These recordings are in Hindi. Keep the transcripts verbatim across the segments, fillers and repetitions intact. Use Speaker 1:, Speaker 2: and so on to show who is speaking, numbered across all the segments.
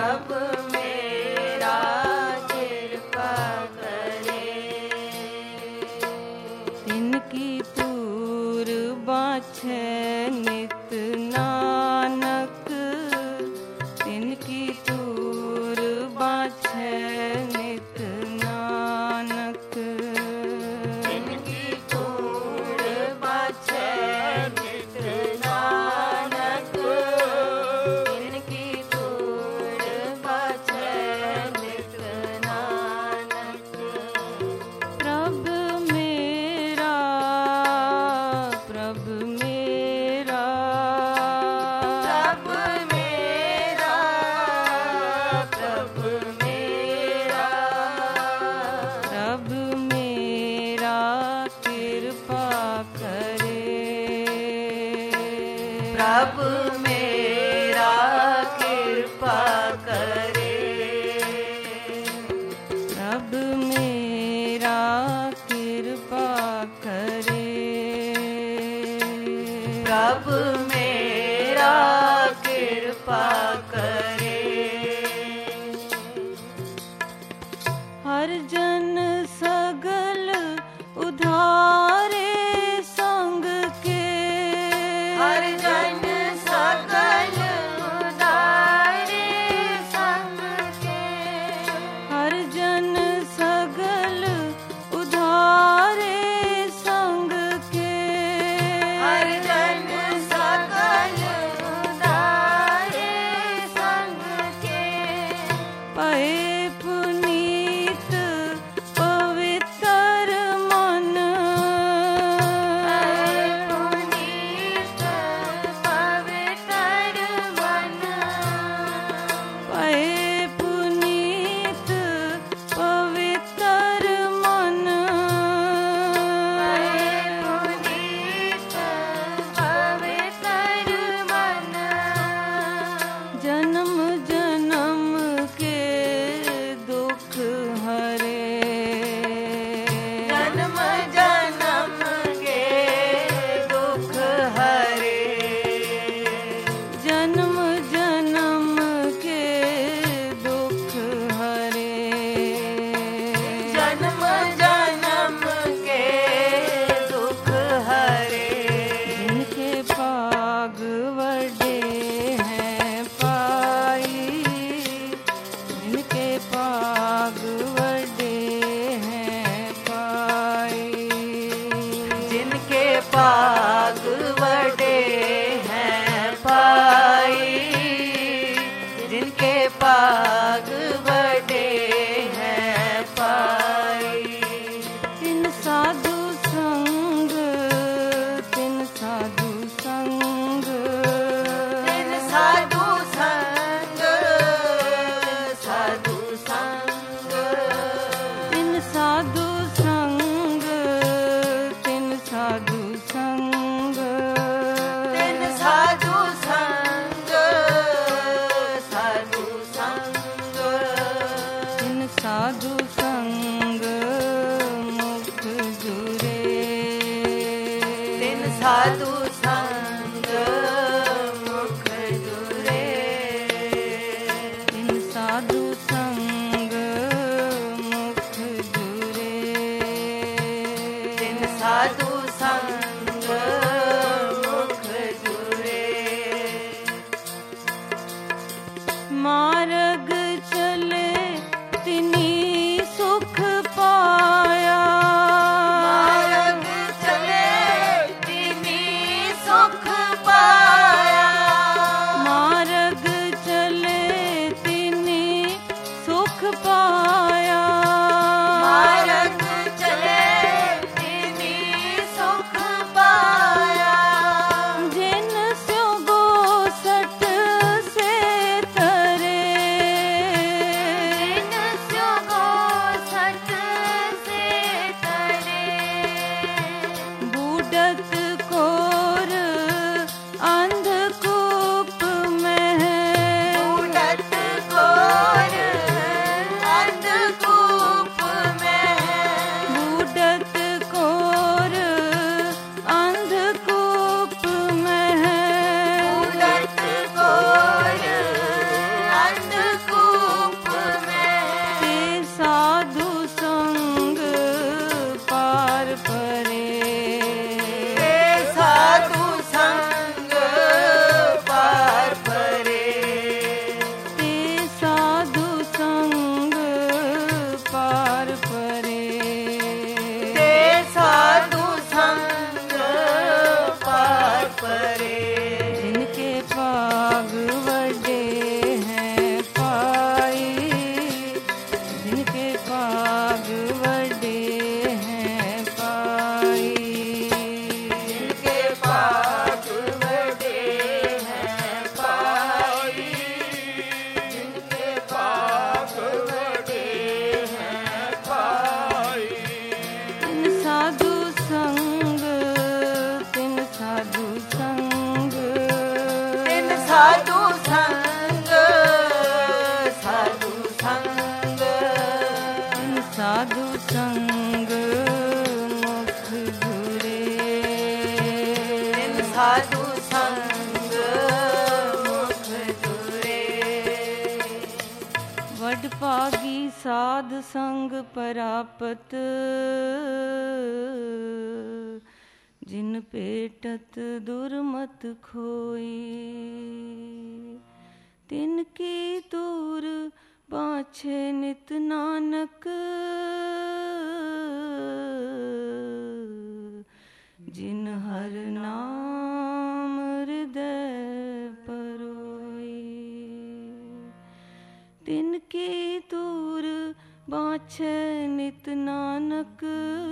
Speaker 1: प्रभु मेरा कृपा करे।
Speaker 2: तिनकी तूर बाछे नित नानक, तिनकी तूर बाछे नित नानक।
Speaker 1: तिनकी तूर बाछे नित नानक, तिनकी तूर बाछे नित नानक।
Speaker 2: प्रभु मेरा, प्रभु मेरा,
Speaker 1: प्रभु मेरा, प्रभु मेरा,
Speaker 2: प्रभु मेरा कृपा करे।
Speaker 1: प्रभु मेरा कृपा करे।
Speaker 2: प्रभु मेरा कृपा करे।
Speaker 1: प्रभु मेरा कृपा करे।
Speaker 2: हर जन सगल उधारे संग के,
Speaker 1: हर जन सकल उदारे संग के,
Speaker 2: हर जन सगल उधारे संग के,
Speaker 1: हर जन सकल उदारे संग के।
Speaker 2: पए पुनीत पवित्र मन,
Speaker 1: पुनीत पवित्र मन,
Speaker 2: पए पुनीत पवित्र मन,
Speaker 1: पुनीत पवित्र मन।
Speaker 2: जन्म जन्म के दुख हरे,
Speaker 1: जन्म जन्म के दुख हरे।
Speaker 2: जन्म जन्म के दुख हरे।
Speaker 1: जन्म जन्म के दुख हरे।
Speaker 2: जिनके पाग वडे हैं पाई, जिनके पाग वडे हैं पाई,
Speaker 1: जिनके पाग वडे हैं पाई, जिनके पाग वडे हैं पाई।
Speaker 2: तिन साधु संग, तिन साधु संग,
Speaker 1: तिन साधु संग, साधु संग,
Speaker 2: तिन साधु संग, तिन साधु संग,
Speaker 1: तिन साधु संग, साधु संग,
Speaker 2: तिन साधु संग मुख जुरे,
Speaker 1: तिन साधु संग मुख जुरे।
Speaker 2: तिन साधु संग मुख जुरे,
Speaker 1: तिन साधु संग मुख जुरे।
Speaker 2: मार्ग चले तिनी सुख पाया,
Speaker 1: मार्ग चले तिनी सुख पाया,
Speaker 2: मार्ग चले तिनी सुख पाया,
Speaker 1: मार्ग चले तिनी सुख पाया।
Speaker 2: जिन स्यो गोसठ से तरे,
Speaker 1: जिन स्यो गोसठ से तरे,
Speaker 2: बूढ़त कोर अंधकूप में,
Speaker 1: बूढ़त कोर अंधकूप में,
Speaker 2: बूढ़त कोर अंधकूप में,
Speaker 1: बूढ़त कोर अंधकूप
Speaker 2: वडभागी साध संग परापत, जिन पेटत दुर्मत खोई। तिनकी दूर बाछे नित नानक, जिन हर नाम हृदय परोई। तिनकी दूर बाछे नित नानक,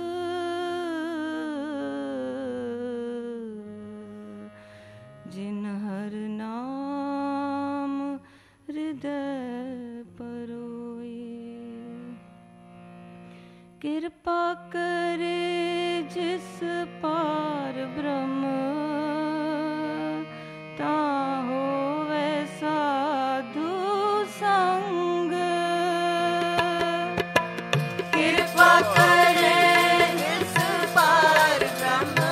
Speaker 2: जिन हर नाम हृदय परोई। कृपा करे जिस पार ब्रह्म, ताहो वैसा साधु संग।
Speaker 1: कृपा करे जिस पार ब्रह्म,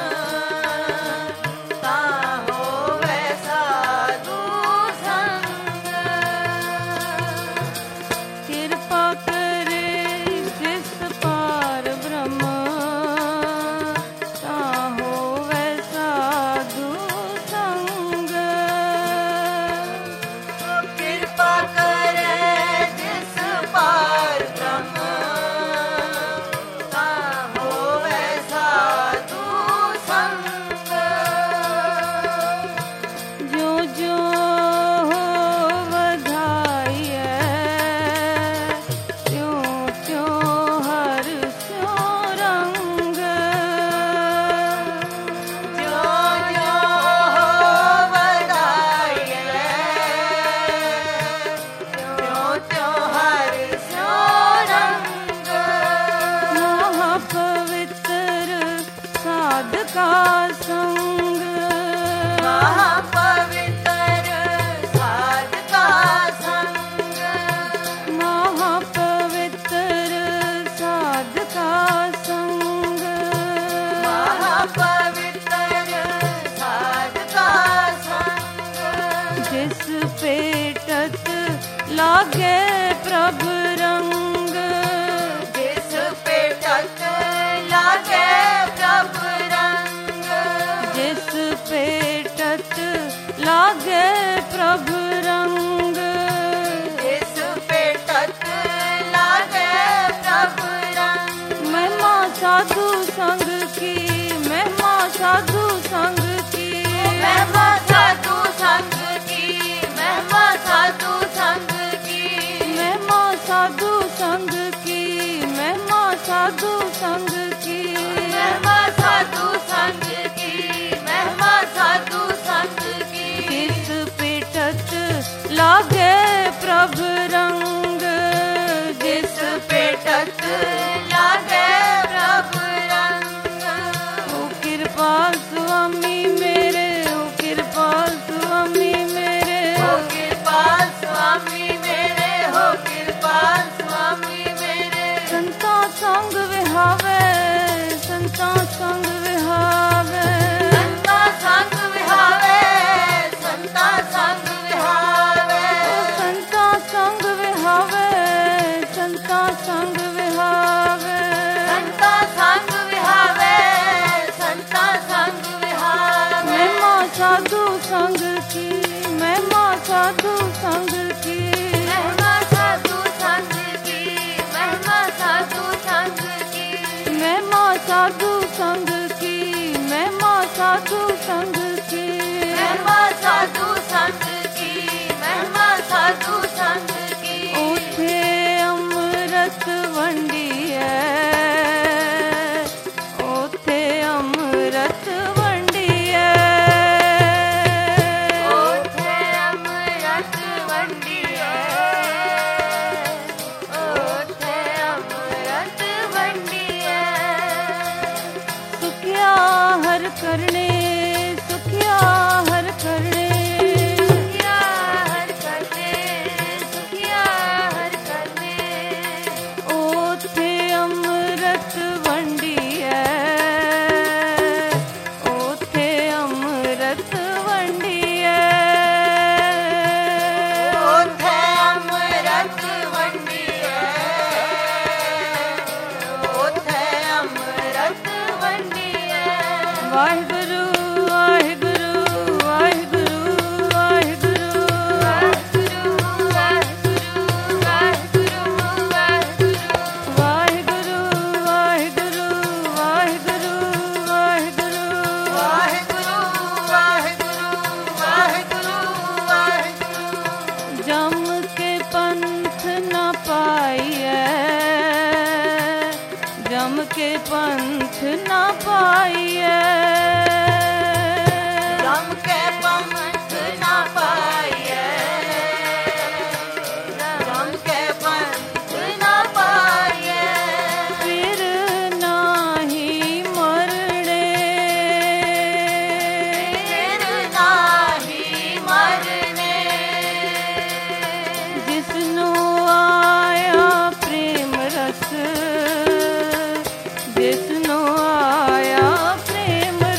Speaker 1: ताहो वैसा साधु संग।
Speaker 2: कृपा करे जिस पार ब्रह्म, ताहो वैसा साधु संग।
Speaker 1: कृपा करे जिस पार ब्रह्म, ताहो वैसा साधु संग।
Speaker 2: जो जो बधाइए, त्यों त्यों हर स्यों रंग।
Speaker 1: जो जो बधाई त्यों त्यों हर स्यों रंग।
Speaker 2: महापवित्र साध का संग,
Speaker 1: महापवित्र साध का संग।
Speaker 2: महापवित्र साध का संग।
Speaker 1: महापवित्र साध का संग।
Speaker 2: जिस पेटत लागे प्रभु रंग,
Speaker 1: जिस पेटत लागे प्रभु रंग।
Speaker 2: जिस पेटत लागे प्रभु रंग।
Speaker 1: जिस पेटत लागे प्रभु रंग।
Speaker 2: महिमा साधु संग की, महिमा साधु संग की।
Speaker 1: महिमा साधु संग की, महिमा साधु संग की।
Speaker 2: महिमा साधु संग की, महिमा साधु संग की।
Speaker 1: महिमा साधु संग की, महिमा साधु संग की।
Speaker 2: जिस पेटत लागे प्रभु रंग,
Speaker 1: जिस पेटत लागे प्रभु रंग।
Speaker 2: ओ कृपाल स्वामी मेरे, ओ कृपाल स्वामी मेरे।
Speaker 1: हो कृपाल स्वामी मेरे, हो कृपाल स्वामी मेरे।
Speaker 2: संता संग विहावे, संता संग विहावे।
Speaker 1: संता संग विहावे, संता संग विहावे।
Speaker 2: ओ संता संग विहावे, संता संग विहावे।
Speaker 1: संता संग विहावे, संता संग विहावे।
Speaker 2: महिमा साधु संग की, महिमा साधु संग की।
Speaker 1: महिमा साधु संग की, महिमा साधु संग की।
Speaker 2: महिमा साधु संग की, महिमा साधु संग की।
Speaker 1: महिमा साधु संग की, महिमा साधु संग की।
Speaker 2: ओथे अमृत वंडिए, ओथे अमृत वंडिए।
Speaker 1: ओथे अमृत वंडिए, ओथे अमृत वंडिए।
Speaker 2: सुखिया हर करने, सुखिया हर करने।
Speaker 1: सुखिया
Speaker 2: पंथ ना पाइए,
Speaker 1: राम के पंथ ना पाइए, राम के पंथ ना पाइए,
Speaker 2: फिर नाही मरणे,
Speaker 1: फिर नाही मरने,
Speaker 2: जिसनो आया प्रेम रस, जिसनो आया प्रेम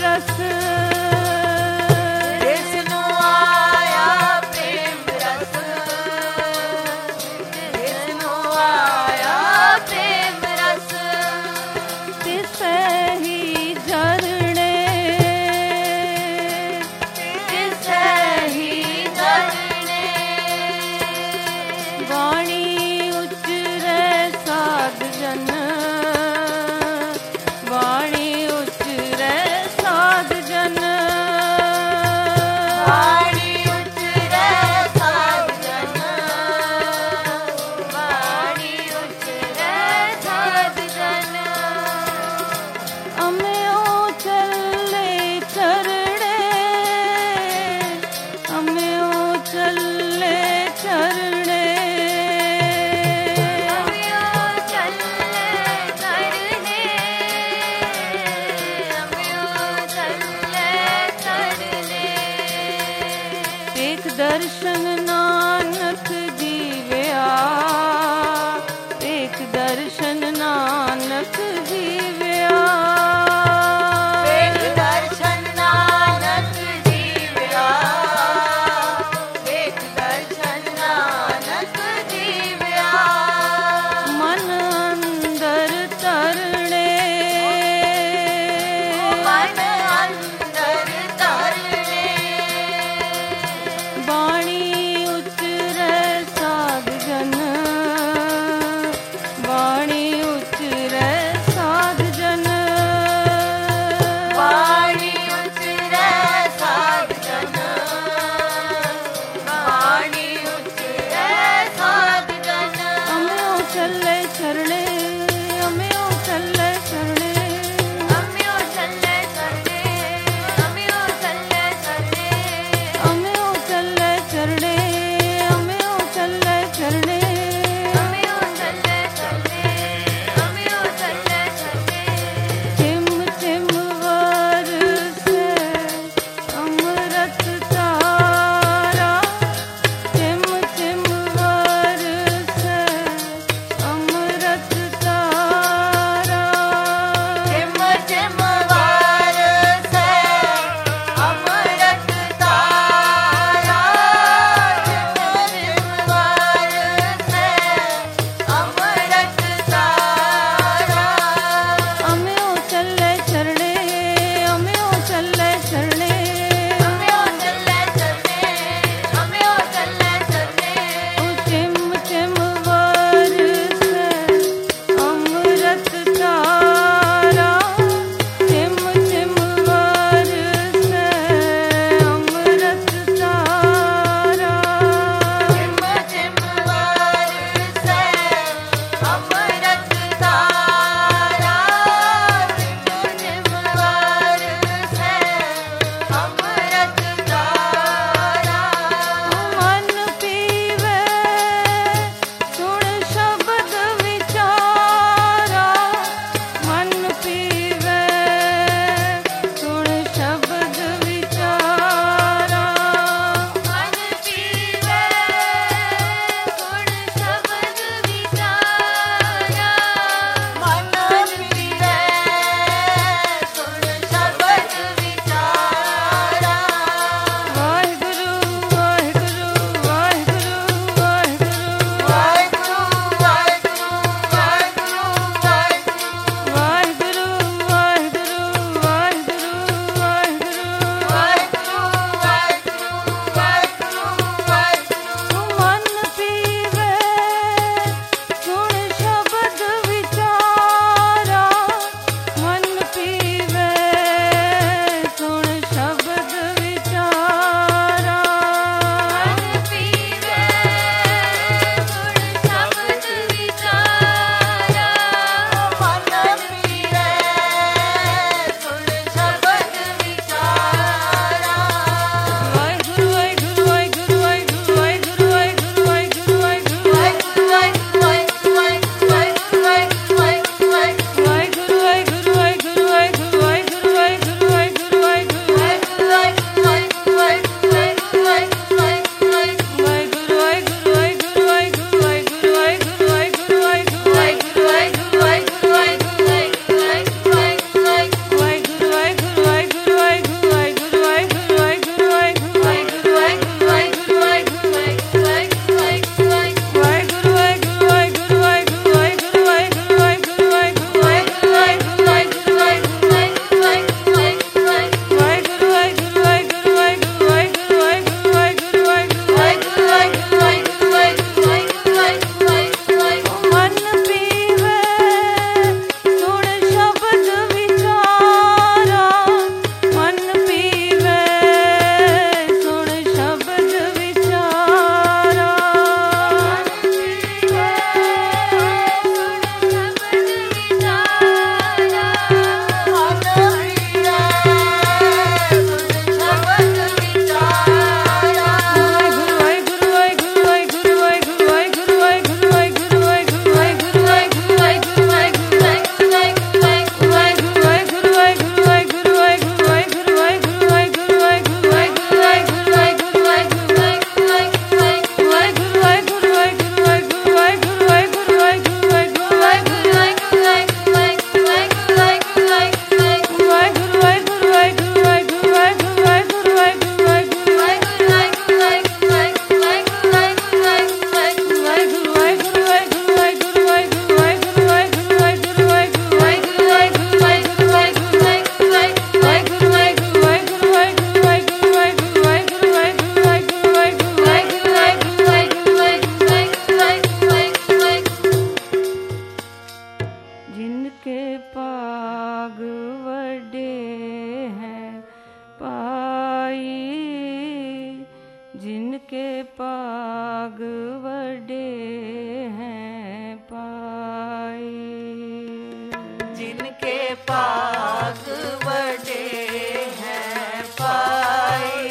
Speaker 3: जिनके पाग बड़े हैं पाई,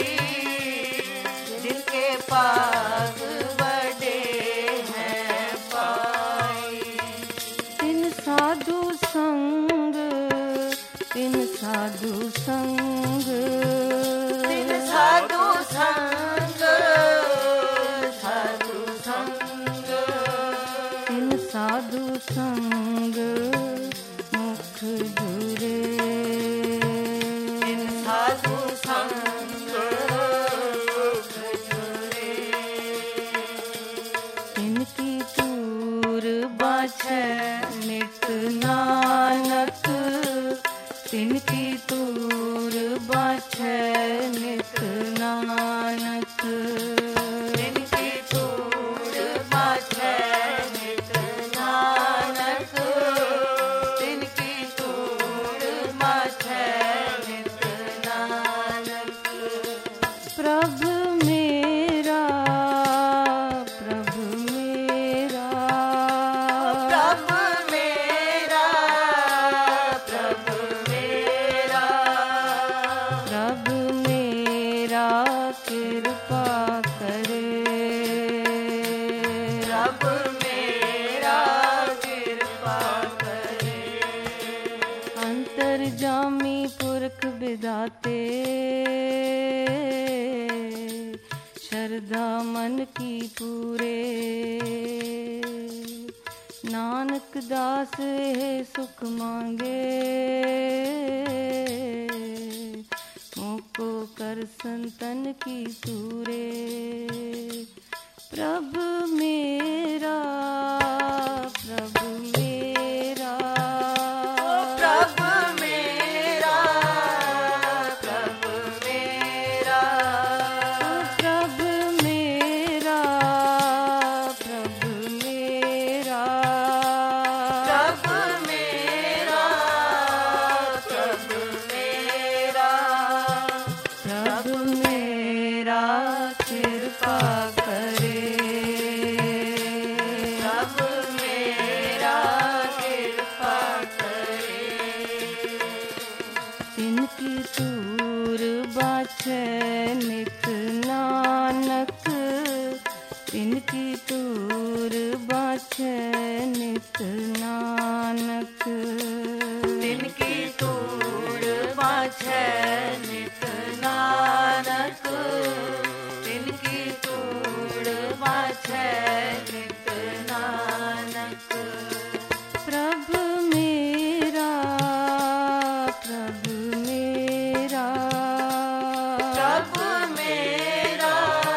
Speaker 3: जिनके पाग बड़े हैं पाई।
Speaker 2: तिन साधु संग, तिन साधु संग,
Speaker 3: तिन साधु संग, साधु संग,
Speaker 2: तिन साधु संग मुख जुरे,
Speaker 3: तिन साधु संग मुख जुरे।
Speaker 2: तिनकी तूर बाछै नित नानक, तिनकी तूर बाछै नित नानक,
Speaker 3: तिनकी तूर बाछै नित नानक, तिनकी तूर बाछै नित नानक।
Speaker 2: प्रभु मेरा, प्रभु मेरा,
Speaker 3: प्रभु मेरा, प्रभु मेरा,
Speaker 2: प्रभु मेरा कृपा करे,
Speaker 3: प्रभु मेरा कृपा करे।
Speaker 2: अंतर्जामी पुरख विधाते, श्रद्धा मन की पूरे, नानक दास है सुख मांगे, मोको कर संतन की तूरे। प्रभु मेरा, प्रभु मेरा,
Speaker 3: प्रभु मेरा, प्रभु मेरा,
Speaker 2: प्रभु मेरा, प्रभु मेरा,
Speaker 3: प्रभु मेरा, प्रभु मेरा,
Speaker 2: प्रभु मेरा कृपा करे,
Speaker 3: प्रभु मेरा कृपा करे।
Speaker 2: तिनकी तूर बाछै नित नानक, तिनकी तूर बाछै नित नानक,
Speaker 3: तिनकी तूड़ बाछै नित नानक, तिनकी तूड़ बाछै नित नानक।
Speaker 2: प्रभु मेरा, प्रभु मेरा,
Speaker 3: प्रभु मेरा,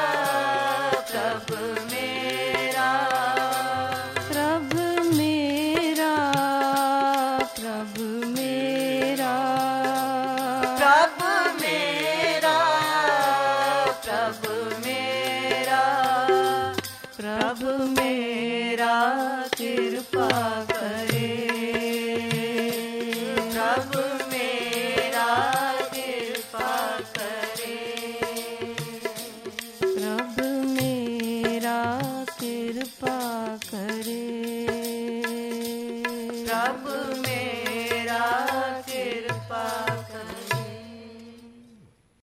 Speaker 3: प्रभु मेरा,
Speaker 2: प्रभु मेरा, प्रभु मेरा,
Speaker 3: प्रभु मेरा, प्रभु मेरा,
Speaker 2: प्रभु मेरा कृपा करे,
Speaker 3: प्रभु मेरा कृपा करे।
Speaker 2: प्रभु मेरा कृपा करे,
Speaker 3: प्रभु